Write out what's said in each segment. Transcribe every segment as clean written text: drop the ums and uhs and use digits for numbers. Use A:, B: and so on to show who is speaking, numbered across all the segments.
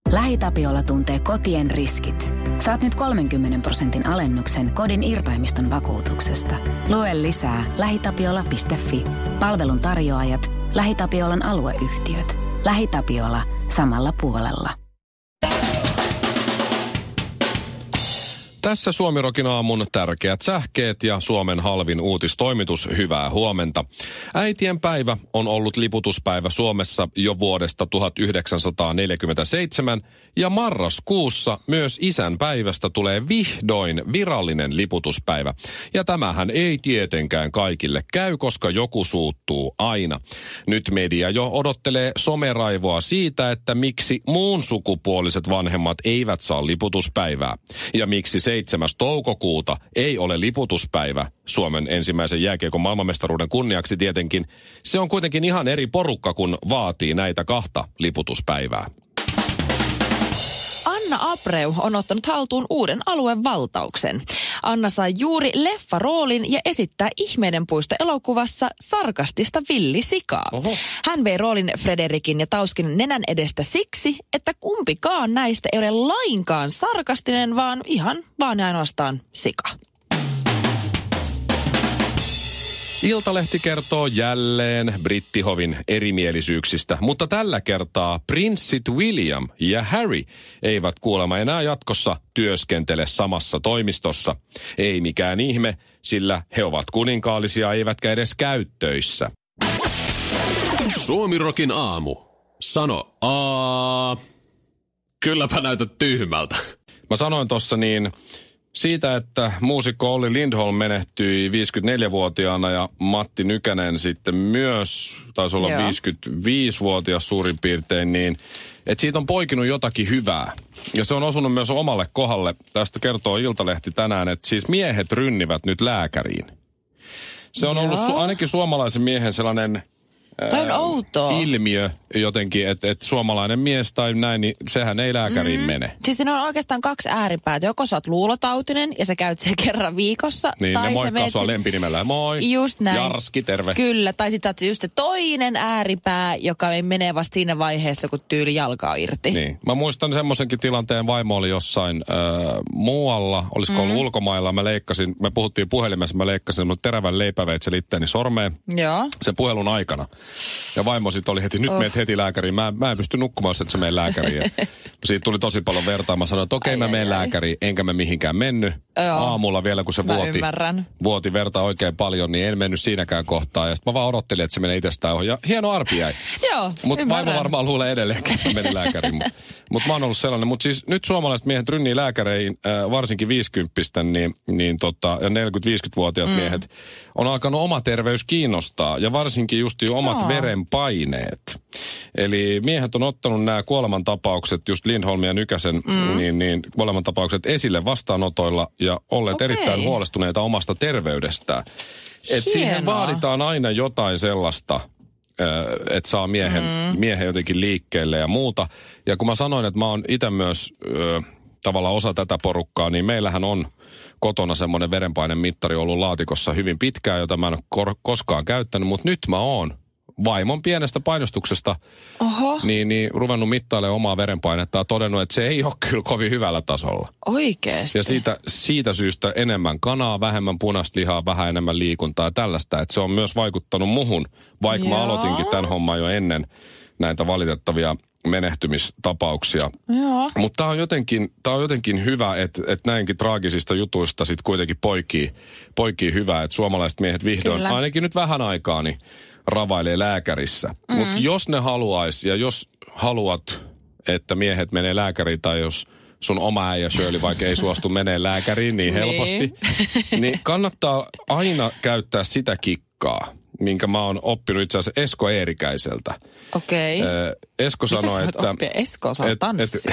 A: LähiTapiola tuntee kotien riskit. Saat nyt 30% alennuksen kodin irtaimiston vakuutuksesta. Lue lisää lähitapiola.fi. Palvelun tarjoajat, LähiTapiolan alueyhtiöt. LähiTapiola samalla puolella.
B: Tässä Suomi-rokin aamun tärkeät sähkeet ja Suomen halvin uutistoimitus. Hyvää huomenta. Äitien päivä on ollut liputuspäivä Suomessa jo vuodesta 1947 ja marraskuussa myös isän päivästä tulee vihdoin virallinen liputuspäivä. Ja tämähän ei tietenkään kaikille käy, koska joku suuttuu aina. Nyt media jo odottelee someraivoa siitä, että miksi muun sukupuoliset vanhemmat eivät saa liputuspäivää ja miksi 7. toukokuuta ei ole liputuspäivä Suomen ensimmäisen jääkiekon maailmanmestaruuden kunniaksi tietenkin. Se on kuitenkin ihan eri porukka, kun vaatii näitä kahta liputuspäivää.
C: Anna Abreu on ottanut haltuun uuden aluevaltauksen. Anna sai juuri leffaroolin ja esittää Ihmeiden puisto-elokuvassa sarkastista villisikaa.
B: Oho.
C: Hän vei roolin Frederikin ja Tauskin nenän edestä siksi, että kumpikaan näistä ei ole lainkaan sarkastinen, vaan ihan vaan ja ainoastaan sika.
B: Iltalehti kertoo jälleen brittihovin erimielisyyksistä, mutta tällä kertaa prinssit William ja Harry eivät kuulemma enää jatkossa työskentele samassa toimistossa. Ei mikään ihme, sillä he ovat kuninkaallisia eivätkä edes käy töissä.
D: Suomi-rokin aamu. Sano aa. Kylläpä näytät tyhmältä.
B: Mä sanoin tossa niin siitä, että muusikko Olli Lindholm menehtyi 54-vuotiaana ja Matti Nykänen sitten myös, taisi olla 55-vuotias suurin piirtein, niin että siitä on poikinut jotakin hyvää. Ja se on osunut myös omalle kohdalle. Tästä kertoo Iltalehti tänään, että siis miehet rynnivät nyt lääkäriin. Se on ollut ainakin suomalaisen miehen sellainen ilmiö jotenkin, että suomalainen mies tai näin, niin sehän ei lääkäriin mene.
C: Siis ne on oikeastaan kaksi ääripäätä. Joko sä oot luulotautinen ja sä käyt sen kerran viikossa.
B: Niin,
C: tai
B: ne moikkaa sua lempinimellä. Moi,
C: just näin.
B: Jarski, terve.
C: Kyllä, tai sit sä oot just se toinen ääripää, joka ei mene vasta siinä vaiheessa, kun tyyli jalkaa irti.
B: Niin, mä muistan semmoisenkin tilanteen, vaimo oli jossain muualla, olisiko ollut ulkomailla, me puhuttiin puhelimessa, mä leikkasin semmoinen terävän leipäveitsen itteeni sormeen.
C: Joo.
B: Sen puhelun aikana. Ja vaimo sitten oli heti, nyt meet heti lääkäriin. Mä en pysty nukkumaan, jos et sä mene lääkäriin. Siitä tuli tosi paljon vertaa. Mä sanoin, että okei, mä menen lääkäriin, enkä mä mihinkään mennyt. Aamulla vielä, kun se vuoti verta oikein paljon, niin en mennyt siinäkään kohtaa. Ja sitten mä vaan odottelin, että se menee itsestään ohi. Ja hieno arpi jäi.
C: Joo,
B: mutta vaimo varmaan luulee edelleenkin, että meni lääkäriin. Mutta mä oon ollut sellainen. Mutta siis nyt suomalaiset miehet rynnii lääkäreihin, varsinkin 50 ja 40-50-vuotiaat miehet, on alkanut oma terveys kiinnostaa. Ja varsinkin just omat verenpaineet. Eli miehet on ottanut nämä kuolemantapaukset, just Lindholm ja Nykäsen, niin kuolemantapaukset esille vastaanotoilla ja olleet erittäin huolestuneita omasta terveydestään. Että siihen vaaditaan aina jotain sellaista, että saa miehen jotenkin liikkeelle ja muuta. Ja kun mä sanoin, että mä oon itse myös tavallaan osa tätä porukkaa, niin meillähän on kotona semmoinen verenpainemittari ollut laatikossa hyvin pitkään, jota mä en ole koskaan käyttänyt, mutta nyt mä oon vaimon pienestä painostuksesta niin ruvennut mittailemaan omaa verenpainetta ja todennut, että se ei ole kyllä kovin hyvällä tasolla.
C: Oikeesti?
B: Ja siitä syystä enemmän kanaa, vähemmän punaista lihaa, vähän enemmän liikuntaa ja tällaista, että se on myös vaikuttanut muhun, vaikka mä aloitinkin tämän homman jo ennen näitä valitettavia menehtymistapauksia. Mutta tää on jotenkin hyvä, että näinkin traagisista jutuista sit kuitenkin poikii hyvää, että suomalaiset miehet vihdoin, ainakin nyt vähän aikaa, niin ravailee lääkärissä. Mutta jos ne haluaisi ja jos haluat, että miehet menee lääkäriin tai jos sun oma äijä Shirley vaikka ei suostu menee lääkäriin niin helposti, niin kannattaa aina käyttää sitä kikkaa, minkä mä oon oppinut itse asiassa Esko Eerikäiseltä.
C: Okei.
B: Esko sanoi, että
C: Esko osaa tanssia.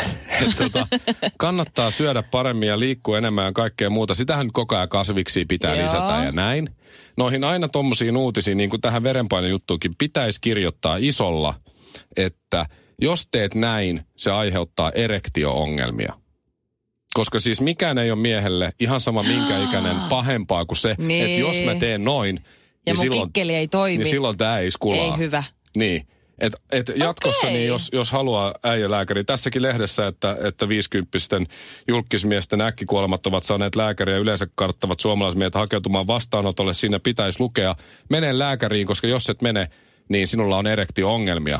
B: Kannattaa syödä paremmin ja liikkua enemmän ja kaikkea muuta. Sitähän koko ajan kasviksi pitää lisätä ja näin. Noihin aina tommosiin uutisiin, niin kuin tähän verenpainejuttuukin, pitäisi kirjoittaa isolla, että jos teet näin, se aiheuttaa erektio-ongelmia. Koska siis mikään ei ole miehelle ihan sama minkä ikäinen pahempaa kuin se, että jos mä teen noin,
C: ja mun kikkeli ei toimi.
B: Niin silloin tää ei skulaa.
C: Ei hyvä.
B: Niin. Et jatkossa, niin jos haluaa äijälääkäri, tässäkin lehdessä, että 50-pisten julkismiesten äkkikuolemat ovat saaneet lääkäriä, yleensä karttavat suomalaismiehet hakeutumaan vastaanotolle, siinä pitäisi lukea, mene lääkäriin, koska jos et mene, niin sinulla on erektio-ongelmia.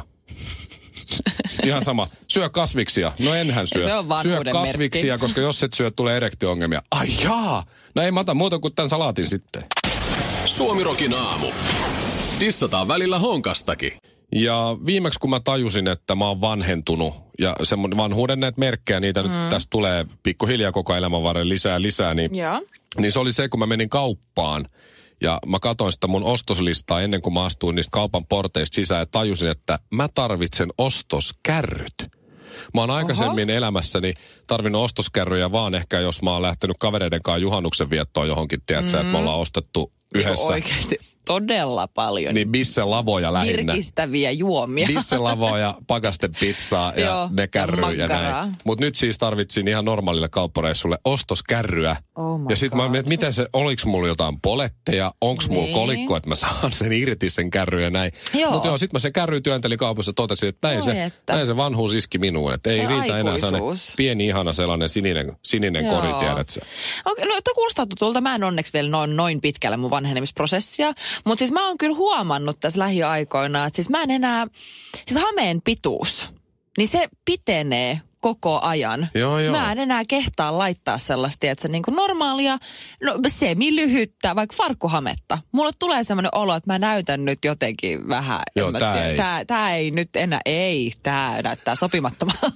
B: Ihan sama. Syö kasviksia. No enhän syö. Syö kasviksia, merkki. Koska jos et syö, tulee erektio-ongelmia. Ai jaa! No ei mä ota muuta kuin tämän salaatin sitten.
D: Suomirokin aamu. Dissataan välillä honkastakin.
B: Ja viimeksi kun mä tajusin, että mä oon vanhentunut ja semmoinen vanhuuden näitä merkkejä, niitä nyt tästä tulee pikkuhiljaa koko elämän varrella lisää, niin se oli se, kun mä menin kauppaan ja mä katsoin sitä mun ostoslistaa ennen kuin mä astuin niistä kaupan porteista sisään ja tajusin, että mä tarvitsen ostoskärryt. Mä oon aikaisemmin elämässäni tarvinnut ostoskärryjä vaan ehkä, jos mä oon lähtenyt kavereiden kanssa juhannuksen viettoon johonkin, tiedätkö, että me ollaan ostettu yhdessä.
C: Oikeasti todella paljon.
B: Niin bisselavoja lähinnä.
C: Virkistäviä juomia.
B: Bisselavoja, pakastepizzaa ja ne kärryjä ja näin. Mutta nyt siis tarvitsin ihan normaalille kauppareissulle ostoskärryä. Ja sitten mä mietin, että oliks mulla jotain poletteja, onks mulla kolikko, että mä saan sen irti sen kärry ja näin. Mutta sit mä sen kärry työntelin kaupassa ja totesin, että näin se vanhuus iski minuun. Että ei riitä enää sellainen pieni ihana sellainen sininen kori, tiedät sä.
C: Okay, no kuulostaa tutulta. Mä en onneksi vielä noin pitkälle mun vanhenemisprosessia. Mutta siis mä oon kyllä huomannut tässä lähiaikoina, että siis mä en enää, siis hameen pituus, niin se pitenee koko ajan.
B: Joo.
C: Mä en enää kehtaa laittaa sellaista, että se niinku normaalia, semi-lyhyttä, vaikka farkkuhametta. Mulle tulee semmoinen olo, että mä näytän nyt jotenkin vähän.
B: Joo,
C: tää ei nyt enää, tää näyttää sopimattomalta.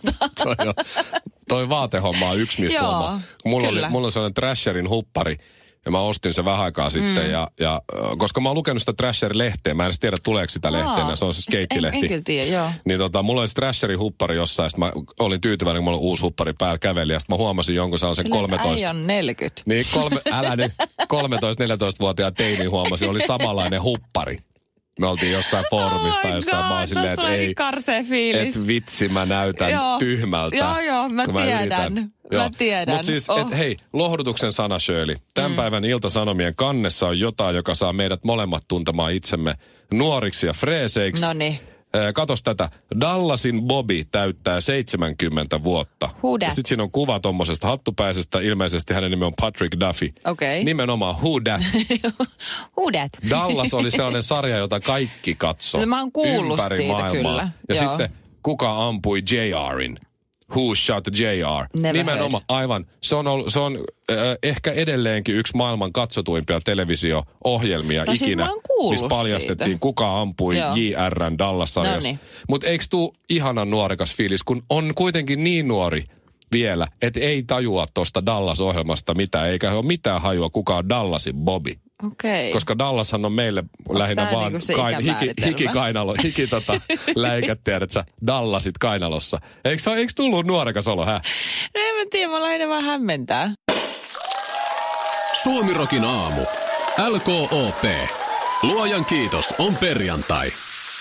B: Toi vaatehomma on yksi mistä homma. Mulla on sellainen Thrasherin huppari. Ja mä ostin sen vähän aikaa sitten, ja koska mä oon lukenut sitä Thrasher-lehteä, mä en edes tiedä tuleeko sitä lehteen, se on se skeittilehti.
C: En kyllä tiedä, joo.
B: Niin mulla oli se Thrasherin huppari jossain, ja mä olin tyytyväinen, kun mulla oli uusi huppari päällä käveli, ja sitten mä huomasin jonkun sellaisen 13...
C: Äijä on 40.
B: Niin, älä nyt, 13-14-vuotiaan teinin huomasin, oli samanlainen huppari. Me oltiin jossain foorumista, jossa mä oon silleen, että ei, et vitsi, mä näytän tyhmältä.
C: Joo, mä tiedän. Mä tiedän.
B: Mutta siis, hei, lohdutuksen sana, Shirley. Tämän päivän Ilta-Sanomien kannessa on jotain, joka saa meidät molemmat tuntemaan itsemme nuoriksi ja freeseiksi.
C: Noniin.
B: Katos tätä. Dallasin Bobby täyttää 70 vuotta.
C: Who that?
B: Ja sit siinä on kuva tommosesta hattupäisestä. Ilmeisesti hänen nimi on Patrick Duffy.
C: Okay.
B: Nimenomaan Who that?
C: Who that?
B: Dallas oli sellainen sarja, jota kaikki katsoi.
C: Mä oon kuullut
B: ympäri
C: siitä
B: maailmaa.
C: kyllä.
B: Ja sitten kuka ampui JRin? Who shot JR? Nimenomaan, aivan. Se on ehkä edelleenkin yksi maailman katsotuimpia televisio-ohjelmia ikinä, missä paljastettiin, siitä. Kuka ampui JR:n Dallas-sarjassa. Mutta eikö tuu ihanan nuorekas fiilis, kun on kuitenkin niin nuori vielä, että ei tajua tuosta Dallas-ohjelmasta mitään, eikä ole mitään hajua, kuka on Dallasin Bobby.
C: Okay.
B: Koska Dallashan on meille lähinnä vaan läikät, tiedät sä, Dallasit kainalossa. Eikö tullut nuorekas olo, No
C: en mä tiedä, mä lähinnä vaan hämmentää.
D: Suomirokin aamu. LKOP. Luojan kiitos, on perjantai.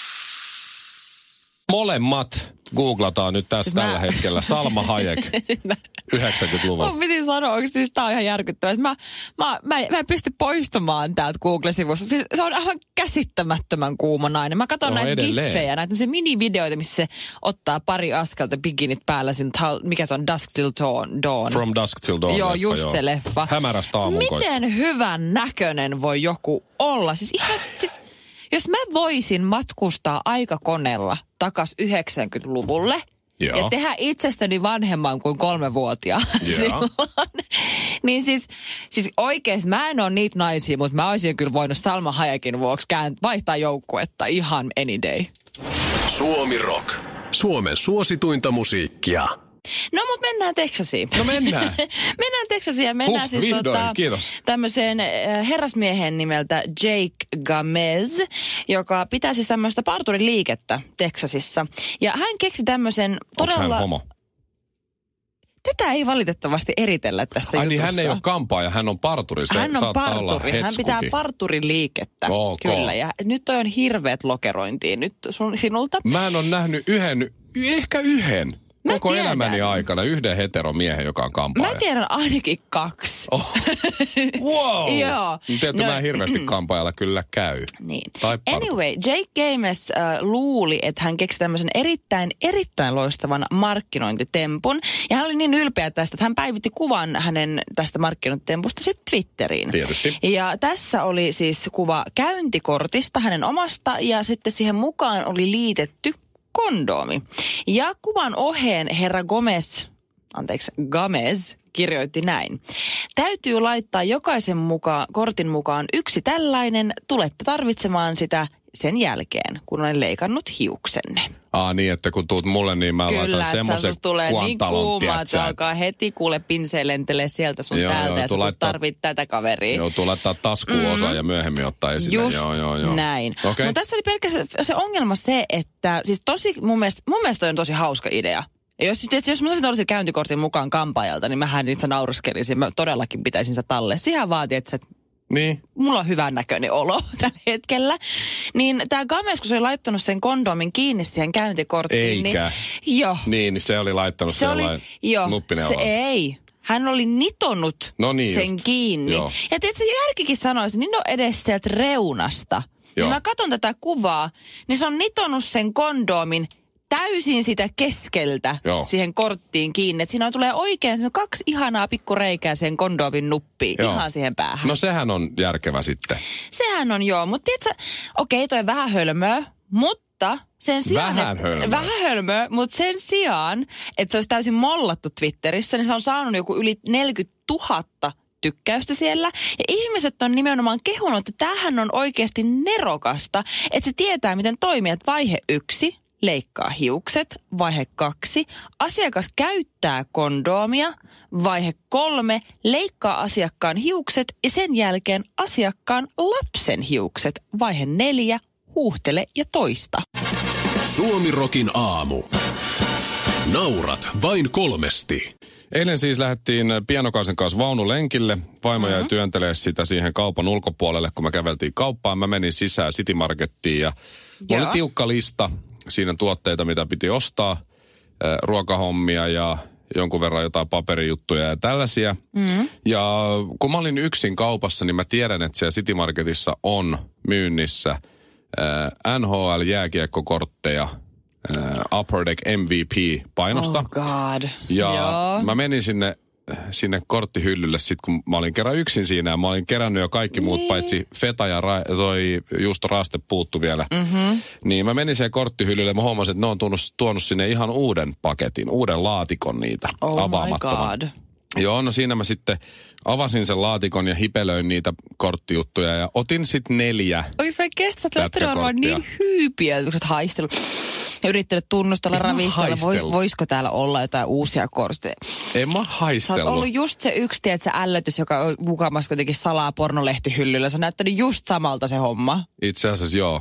B: Molemmat googlataan nyt tässä tällä hetkellä. Salma Hayek, 90-luvulla.
C: Mun piti sanoa, oikeasti tää on ihan järkyttävää. Mä en pysty poistumaan täältä Google-sivusta. Siis se on aivan käsittämättömän kuuma nainen. Mä katson näitä giffejä, näitä minivideoita, missä se ottaa pari askelta bikinit päällä. Mikä se on? Dusk Till Dawn.
B: From Dusk Till Dawn.
C: Joo, just se leffa.
B: Hämärästä aamun
C: miten hyvän näköinen voi joku olla? Siis ihan, jos mä voisin matkustaa aikakoneella takas 90-luvulle ja tehdä itsestäni vanhemman kuin 3-vuotiaan silloin, niin siis oikeasti mä en ole niitä naisia, mutta mä olisin kyllä voinut Salma Hayekin vuoksi vaihtaa joukkuetta ihan any day.
D: Suomi Rock. Suomen suosituinta musiikkia.
C: No, mutta mennään Teksasiin.
B: No mennään.
C: Mennään Teksasiin ja mennään siis tämmöiseen herrasmiehen nimeltä Jake Gamez, joka pitää siis tämmöistä parturiliikettä Teksasissa. Ja hän keksi tämmöisen todella...
B: Onko hän homo?
C: Tätä ei valitettavasti eritellä tässä jutussa.
B: Niin hän ei ole kampaaja, hän on parturi.
C: Hän on parturi, hän pitää parturiliikettä. Kyllä, ja nyt toi on hirveät lokerointia nyt sinulta.
B: Mä en ole nähnyt ehkä yhden. Koko elämäni aikana yhden heteromiehen, joka on kampaaja.
C: Mä tiedän ainakin 2.
B: Wow!
C: Joo.
B: Tietty mä hirveästi kampaajalla kyllä käy.
C: Niin.
B: Taippartu.
C: Anyway, Jake Games luuli, että hän keksi tämmöisen erittäin loistavan markkinointitempun. Ja hän oli niin ylpeä tästä, että hän päivitti kuvan hänen tästä markkinointitempusta sitten Twitteriin.
B: Tietysti.
C: Ja tässä oli siis kuva käyntikortista hänen omasta ja sitten siihen mukaan oli liitetty kondoomi. Ja kuvan oheen herra Gamez kirjoitti näin. Täytyy laittaa jokaisen kortin mukaan yksi tällainen. Tulette tarvitsemaan sitä sen jälkeen, kun olen leikannut hiuksenne.
B: Niin, että kun tuut mulle, niin mä laitan semmoisen
C: tulee niin kuumaa, että alkaa heti kuule pinsee lentelee sieltä sun täältä ja sä tarvit tätä kaveria.
B: Joo, tuu laittaa taskuun osa ja myöhemmin ottaa esille.
C: Just
B: joo.
C: näin.
B: Okay.
C: Mutta tässä oli pelkästään se ongelma se, että siis mun mielestä on tosi hauska idea. Ja jos mä saisin tällaisen käyntikortin mukaan kampaajalta, niin mähän itse nauraskelisin. Mä todellakin pitäisin sitä tallessa. Siihen vaatii, että
B: niin.
C: Mulla on hyvän näköinen olo tällä hetkellä. Niin tää Games, kun se oli laittanut sen kondoomin kiinni siihen käyntikorttiin.
B: Eikä.
C: Niin, joo.
B: Niin, se oli laittanut sellainen nuppineulaan.
C: Ei. Hän oli nitonut sen kiinni. Joo. Ja tietysti järkikin sanoi, että niin on edes sieltä reunasta. Niin mä katson tätä kuvaa, niin se on nitonut sen kondoomin täysin sitä keskeltä siihen korttiin kiinni. Että siinä tulee oikein 2 ihanaa pikkureikää sen kondoomin nuppiin ihan siihen päähän.
B: No sehän on järkevä sitten.
C: Sehän on mutta tiedätkö, toi vähän hölmöä, mutta sen sijaan... Vähän hölmöä, mutta sen sijaan, että se olisi täysin mollattu Twitterissä, niin se on saanut joku yli 40 000 tykkäystä siellä. Ja ihmiset on nimenomaan kehunut, että tämähän on oikeasti nerokasta, että se tietää, miten toimii. Että vaihe 1... leikkaa hiukset. Vaihe 2. Asiakas käyttää kondoomia. Vaihe 3. Leikkaa asiakkaan hiukset ja sen jälkeen asiakkaan lapsen hiukset. Vaihe 4. Huuhtele ja toista.
D: Suomirokin aamu. Naurat vain 3.
B: Eilen siis lähdettiin pienokaisen kanssa vaunulenkille. Vaimo jäi työntelee sitä siihen kaupan ulkopuolelle, kun me käveltiin kauppaan. Mä menin sisään City Markettiin ja mulla oli tiukka lista. Siinä tuotteita, mitä piti ostaa, ruokahommia ja jonkun verran jotain paperijuttuja ja tällaisia. Ja kun mä olin yksin kaupassa, niin mä tiedän, että siellä City Marketissa on myynnissä NHL-jääkiekkokortteja, Upper Deck MVP-painosta.
C: Oh God.
B: Ja mä menin sinne korttihyllylle sit, kun mä olin kerran yksin siinä ja mä olin kerännyt jo kaikki muut, paitsi feta ja toi juustoraaste puuttu vielä. Niin mä menin siihen korttihyllylle ja mä huomasin, että ne on tuonut sinne ihan uuden paketin, uuden laatikon niitä avaamattoman.
C: My God.
B: Joo, no siinä mä sitten avasin sen laatikon ja hipelöin niitä korttijuttuja ja otin sitten 4
C: oikeasti mä kestän, että olet varmaan niin hyypiä, kun sä oot haistellut. Yrittänyt tunnustella, ravistella. Voisiko täällä olla jotain uusia kortteja?
B: En mä haistellut.
C: Sä oot ollut just se yksi, se ällötys, joka on mukamassa kuitenkin salaa pornolehtihyllyllä. Sä näyttänyt just samalta se homma.
B: Itse asiassa joo.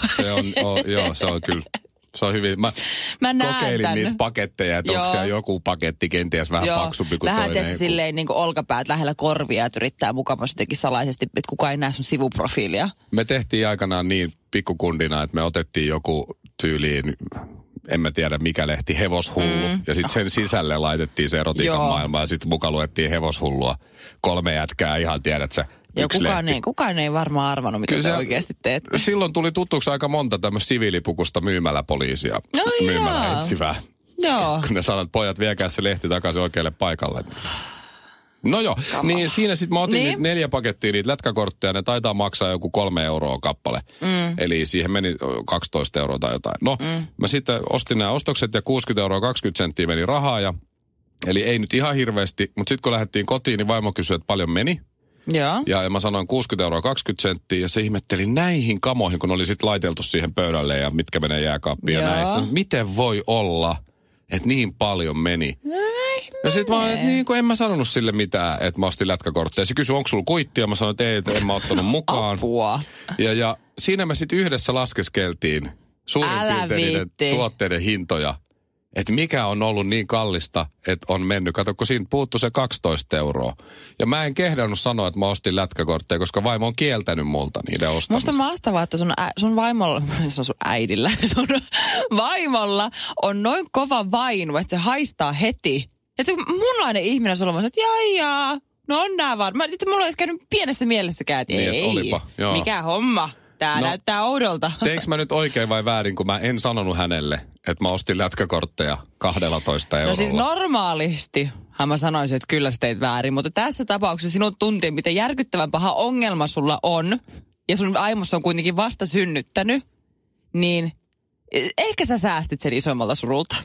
B: Se on kyllä. Se on hyvin. Mä kokeilin niitä paketteja, että onko siellä joku paketti kenties vähän paksumpi kuin toinen.
C: Vähän silleen niin kuin olkapäät lähellä korvia, että yrittää mukamassa jotenkin salaisesti, että kukaan ei näe sun sivuprofiilia.
B: Me tehtiin aikanaan niin pikkukundina, että me otettiin joku tyyliin, en mä tiedä mikä lehti, Hevoshullu. Ja sitten sen sisälle laitettiin se erotiikan maailma ja sitten mukaan luettiin Hevoshullua. 3 jätkää ihan tiedät sä.
C: Ja kukaan ei varmaan arvannut, mitä te oikeasti teette.
B: Silloin tuli tuttuksi aika monta tämmöistä siviilipukusta myymäläpoliisia. Myymälä etsivää.
C: Joo.
B: Kun ne sanoo, että pojat viekää se lehti takaisin oikealle paikalle. No joo, niin siinä sitten mä otin 4 pakettia niitä lätkäkortteja, ne taitaa maksaa joku 3 euroa kappale. Eli siihen meni 12 euroa tai jotain. No, mä sitten ostin nämä ostokset ja 60 euroa 20 senttiä meni rahaa eli ei nyt ihan hirveästi, mutta sitten kun lähdettiin kotiin, niin vaimo kysyi, että paljon meni. Ja mä sanoin 60 euroa 20 senttiä ja se ihmetteli näihin kamoihin, kun oli sitten laiteltu siihen pöydälle ja mitkä menee jääkaappiin ja näissä. Miten voi olla, että niin paljon meni? Ja sitten mä niin kuin en mä sanonut sille mitään, että mä ostin lätkäkortteja. Se kysyi, onko sulla kuittia? Mä sanoin, että ei, että en mä ottanut mukaan.
C: Apua.
B: Ja siinä me sitten yhdessä laskeskeltiin suurin piirtein niiden tuotteiden hintoja. Että mikä on ollut niin kallista, että on mennyt. Kato, kun siinä puuttuu se 12 euroa. Ja mä en kehdannut sanoa, että mä ostin lätkäkortteja, koska vaimo on kieltänyt multa niiden ostamisen.
C: Musta mahtavaa, että sun vaimolla, se on sun äidillä, sun vaimolla on noin kova vainu, että se haistaa heti. Että munlainen ihminen on ollut, että jaa, No on nää varmaan. Mulla olisi käynyt pienessä mielessäkään, että
B: niin,
C: ei,
B: olipa,
C: mikä homma. Tää näyttää oudolta.
B: Teinkö mä nyt oikein vai väärin, kun mä en sanonut hänelle, että mä ostin lätkäkortteja 12 eurolla?
C: No siis normaalisti mä sanoisin, että kyllä sä teit väärin, mutta tässä tapauksessa sinun tuntien, miten järkyttävän paha ongelma sulla on, ja sun aimossa on kuitenkin vasta synnyttänyt, niin ehkä sä säästit sen isommalta surulta.